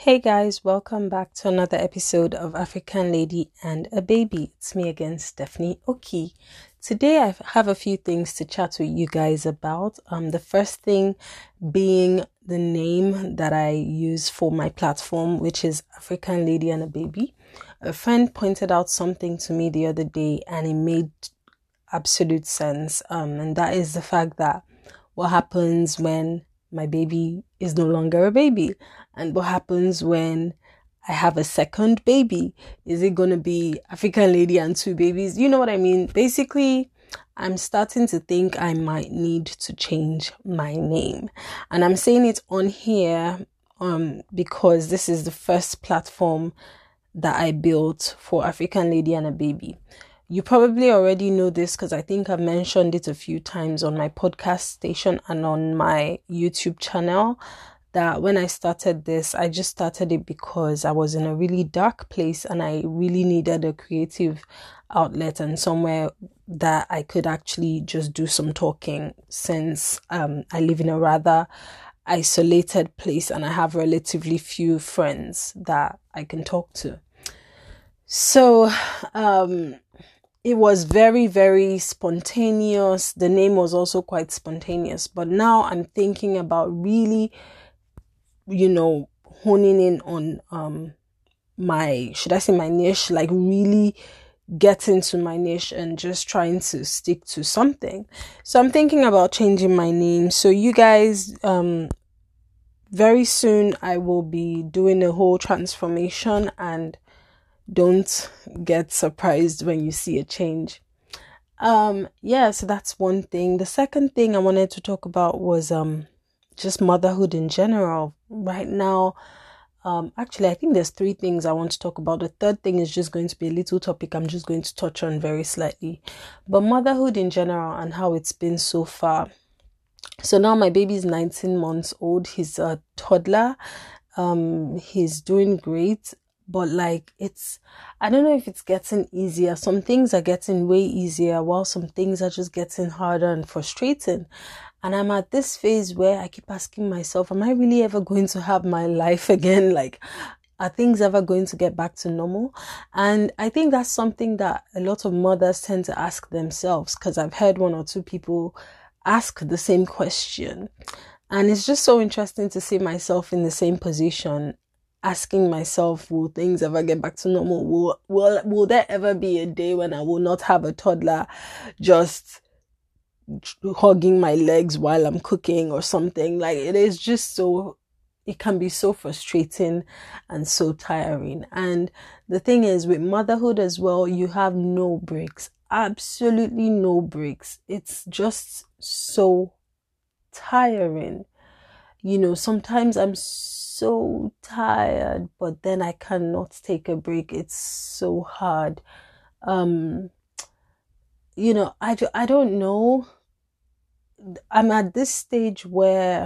Hey guys, welcome back to another episode of African Lady and a Baby. It's me again, Stephanie Oki. Today I have a few things to chat with you guys about. The first thing being the name that I use for my platform, which is African Lady and a Baby. A friend pointed out something to me the other day and it made absolute sense. And that is the fact that what happens when my baby is no longer a baby, and what happens when I have a second baby. Is it going to be African Lady and two babies? You know what I mean? Basically, I'm starting to think I might need to change my name, and I'm saying it on here because this is the first platform that I built for African Lady and a Baby. You probably already know this because I think I've mentioned it a few times on my podcast station and on my YouTube channel, that when I started this, I just started it because I was in a really dark place and I really needed a creative outlet and somewhere that I could actually just do some talking, since I live in a rather isolated place and I have relatively few friends that I can talk to. So, it was very, very spontaneous. The name was also quite spontaneous. But now I'm thinking about really, honing in on my niche, like really get into my niche and just trying to stick to something. So I'm thinking about changing my name. So you guys, very soon I will be doing a whole transformation, and don't get surprised when you see a change. So that's one thing. The second thing I wanted to talk about was just motherhood in general. Right now, actually I think there's three things I want to talk about. The third thing is just going to be a little topic I'm just going to touch on very slightly. But motherhood in general and how it's been so far. So now my baby's 19 months old. He's a toddler. He's doing great. But I don't know if it's getting easier. Some things are getting way easier while some things are just getting harder and frustrating. And I'm at this phase where I keep asking myself, am I really ever going to have my life again? Like, are things ever going to get back to normal? And I think that's something that a lot of mothers tend to ask themselves, because I've heard one or two people ask the same question. And it's just so interesting to see myself in the same position, asking myself, will things ever get back to normal? Will there ever be a day when I will not have a toddler just hugging my legs while I'm cooking or something? Like, it can be so frustrating and so tiring. And the thing is, with motherhood as well, you have no breaks, absolutely no breaks. It's just so tiring. Sometimes I'm so tired, but then I cannot take a break. It's so hard. I don't know. I'm at this stage where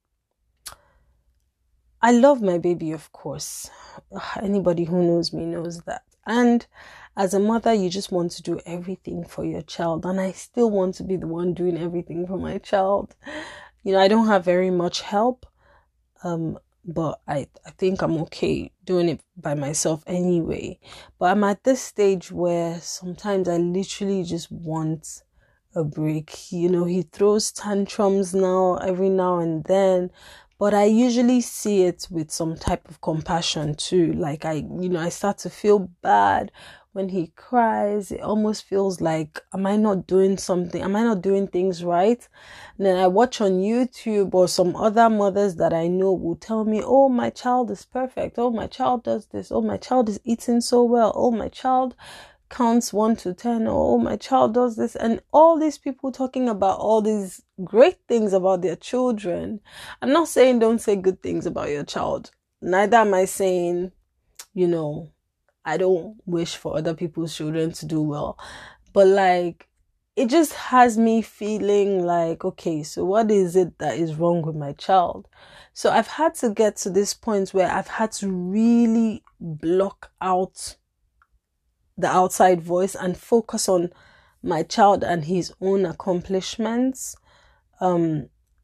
I love my baby, of course. Anybody who knows me knows that. And as a mother, you just want to do everything for your child. And I still want to be the one doing everything for my child. I don't have very much help. But I think I'm okay doing it by myself anyway. But I'm at this stage where sometimes I literally just want a break. He throws tantrums every now and then, but I usually see it with some type of compassion too. Like I start to feel bad when he cries. It almost feels like, am I not doing something? Am I not doing things right? And then I watch on YouTube, or some other mothers that I know will tell me, oh, my child is perfect. Oh, my child does this. Oh, my child is eating so well. Oh, my child counts 1 to 10. Oh, my child does this. And all these people talking about all these great things about their children. I'm not saying don't say good things about your child. Neither am I saying, I don't wish for other people's children to do well. But it just has me feeling like, okay, so what is it that is wrong with my child? So I've had to get to this point where I've had to really block out the outside voice and focus on my child and his own accomplishments.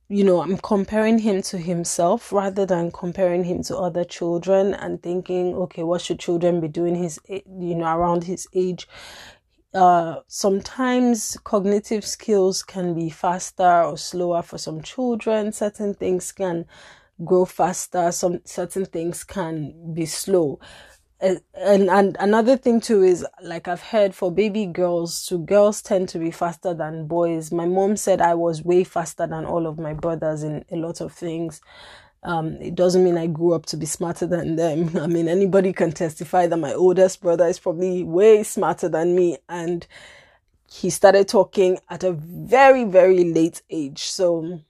I'm comparing him to himself rather than comparing him to other children and thinking, okay, what should children be doing around his age? Sometimes cognitive skills can be faster or slower for some children. Certain things can grow faster. Certain things can be slow. And another thing too is, like I've heard, for baby girls, girls tend to be faster than boys. My mom said I was way faster than all of my brothers in a lot of things. It doesn't mean I grew up to be smarter than them. I mean, anybody can testify that my oldest brother is probably way smarter than me, and he started talking at a very, very late age. So,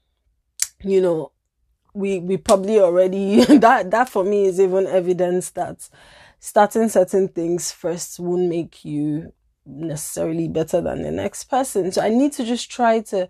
we probably already, that for me is even evidence that starting certain things first won't make you necessarily better than the next person. So I need to just try to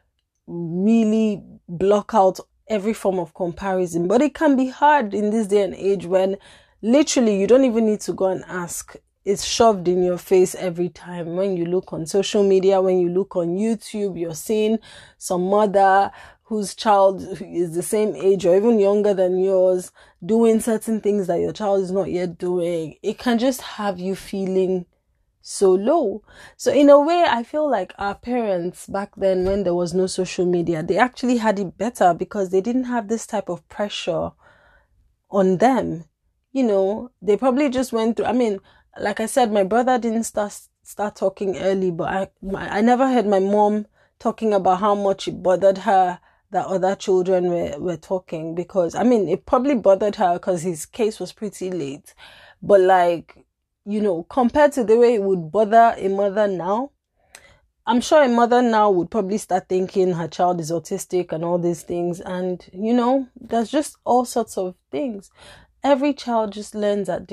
really block out every form of comparison. But it can be hard in this day and age when literally you don't even need to go and ask. It's shoved in your face every time. When you look on social media, when you look on YouTube, you're seeing some mother whose child is the same age or even younger than yours doing certain things that your child is not yet doing. It can just have you feeling so low. So in a way, I feel like our parents back then, when there was no social media, they actually had it better because they didn't have this type of pressure on them. They probably just went through, I mean, like I said, my brother didn't start talking early, but I never heard my mom talking about how much it bothered her that other children were talking, because, I mean, it probably bothered her because his case was pretty late. But compared to the way it would bother a mother now, I'm sure a mother now would probably start thinking her child is autistic and all these things. And, there's just all sorts of things. Every child just learns at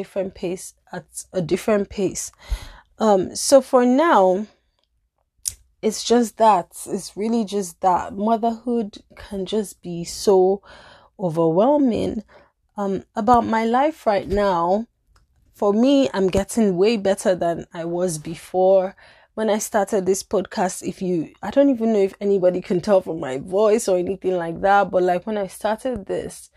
a different pace. So for now, it's just that. It's really just that. Motherhood can just be so overwhelming. About my life right now, for me, I'm getting way better than I was before. When I started this podcast, I don't even know if anybody can tell from my voice or anything like that, but like when I started this,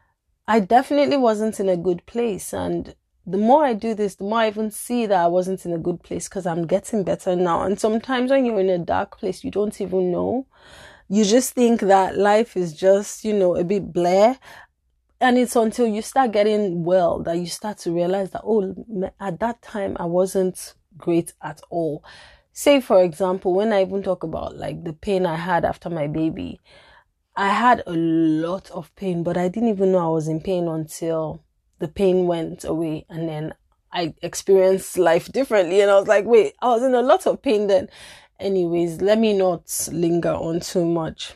I definitely wasn't in a good place. And the more I do this, the more I even see that I wasn't in a good place, because I'm getting better now. And sometimes when you're in a dark place, you don't even know. You just think that life is just, a bit blah. And it's until you start getting well that you start to realize that, at that time, I wasn't great at all. Say, for example, when I even talk about like the pain I had after my baby, I had a lot of pain, but I didn't even know I was in pain until the pain went away. And then I experienced life differently. And I was like, wait, I was in a lot of pain then. Anyways, let me not linger on too much.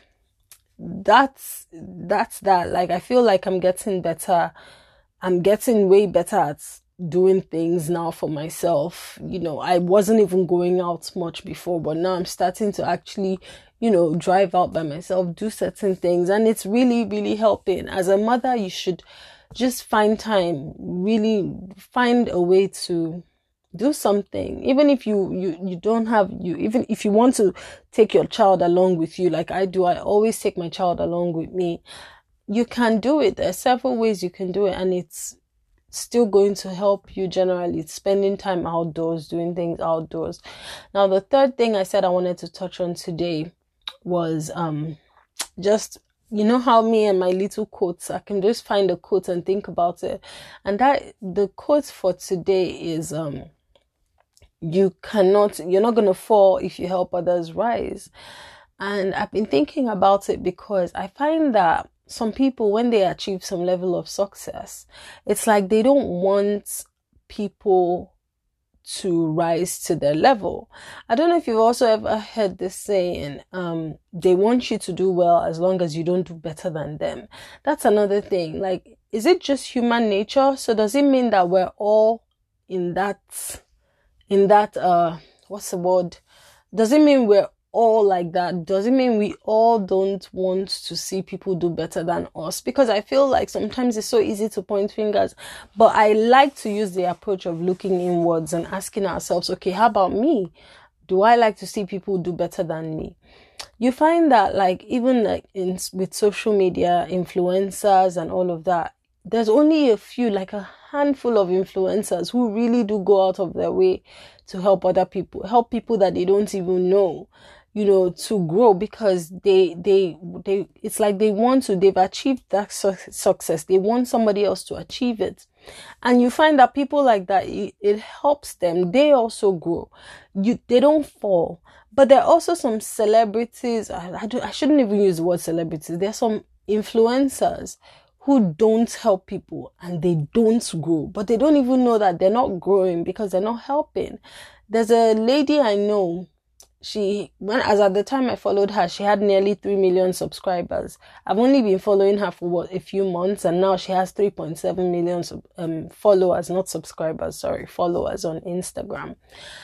That's that. Like, I feel like I'm getting better. I'm getting way better at doing things now for myself. I wasn't even going out much before, but now I'm starting to actually, drive out by myself, do certain things. And it's really, really helping. As a mother, you should just find time, really find a way to do something. Even if you don't have, even if you want to take your child along with you, like I do, I always take my child along with me. You can do it. There are several ways you can do it, and it's still going to help you generally. It's spending time outdoors, doing things outdoors. Now, the third thing I said I wanted to touch on today was just, how me and my little quotes, I can just find a quote and think about it. And that the quote for today is you're not going to fall if you help others rise. And I've been thinking about it because I find that some people, when they achieve some level of success, it's like they don't want people to rise to their level. I don't know if you've also ever heard this saying, they want you to do well as long as you don't do better than them. That's another thing. Like, is it just human nature? So does it mean that we're all in that, what's the word? Does it mean we're all like that? Does it mean we all don't want to see people do better than us? Because I feel like sometimes it's so easy to point fingers, but I like to use the approach of looking inwards and asking ourselves, okay, how about me? Do I like to see people do better than me? you find that like even like with social media influencers and all of that, there's only a few, like a handful of influencers who really do go out of their way to help other people, help people that they don't even know, to grow, because they it's like they've achieved that success. They want somebody else to achieve it. And you find that people like that, it helps them. They also grow. They don't fall. But there are also some celebrities. I shouldn't even use the word celebrities. There are some influencers who don't help people and they don't grow. But they don't even know that they're not growing because they're not helping. There's a lady I know. As at the time I followed her, she had nearly 3 million subscribers. I've only been following her for a few months, and now she has 3.7 million followers, not subscribers, sorry, followers on Instagram.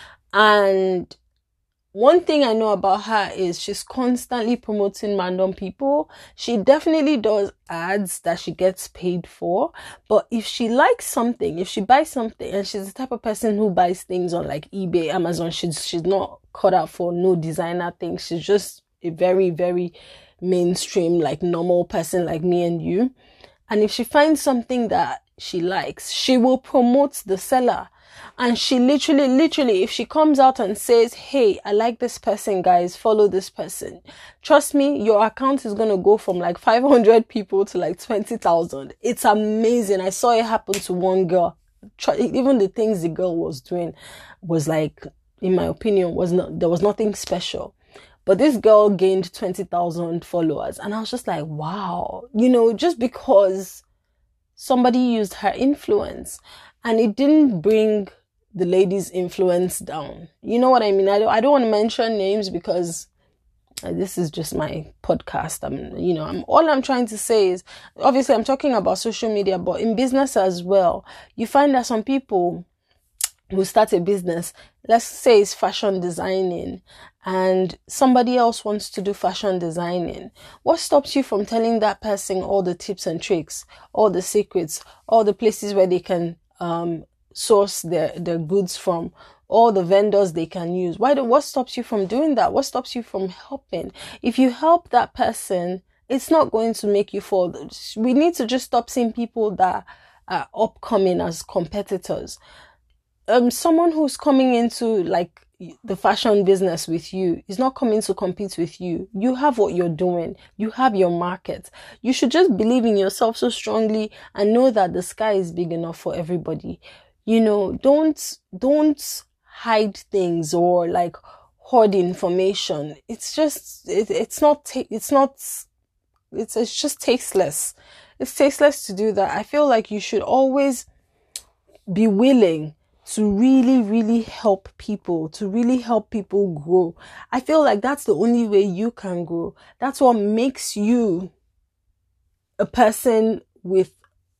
And one thing I know about her is she's constantly promoting random people. She definitely does ads that she gets paid for. But if she likes something, if she buys something, and she's the type of person who buys things on like eBay, Amazon, she's not cut out for no designer things. She's just a very, very mainstream, like normal person like me and you. And if she finds something that she likes, she will promote the seller. And she literally, if she comes out and says, hey, I like this person, guys, follow this person. Trust me, your account is going to go from like 500 people to like 20,000. It's amazing. I saw it happen to one girl. Even the things the girl was doing was like, in my opinion, there was nothing special. But this girl gained 20,000 followers. And I was just like, wow, just because somebody used her influence. And it didn't bring the lady's influence down. You know what I mean? I don't want to mention names because this is just my podcast. All I'm trying to say is, obviously I'm talking about social media, but in business as well, you find that some people who start a business, let's say it's fashion designing, and somebody else wants to do fashion designing. What stops you from telling that person all the tips and tricks, all the secrets, all the places where they can source their goods from, all the vendors they can use? What stops you from doing that? What stops you from helping? If you help that person, it's not going to make you fall. We need to just stop seeing people that are upcoming as competitors. Someone who's coming into like the fashion business with you is not coming to compete with you. You have what you're doing. You have your market. You should just believe in yourself so strongly and know that the sky is big enough for everybody. Don't hide things or like hoard information. It's just, it's just tasteless. It's tasteless to do that. I feel like you should always be willing to really, really help people, to really help people grow. I feel like that's the only way you can grow. That's what makes you a person with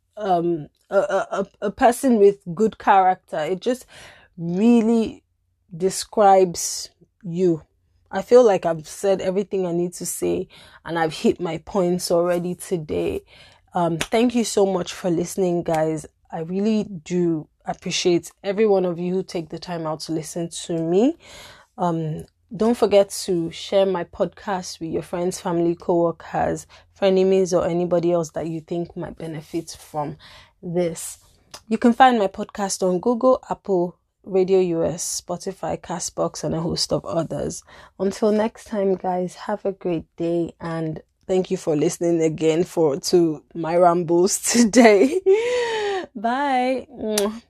a person with good character. It just really describes you. I feel like I've said everything I need to say and I've hit my points already today. Thank you so much for listening, guys. I really do appreciate every one of you who take the time out to listen to me. Don't forget to share my podcast with your friends, family, co-workers, frenemies, or anybody else that you think might benefit from this. You can find my podcast on Google, Apple, Radio US, Spotify, Castbox, and a host of others. Until next time, guys, have a great day, and thank you for listening again to my rambles today. Bye.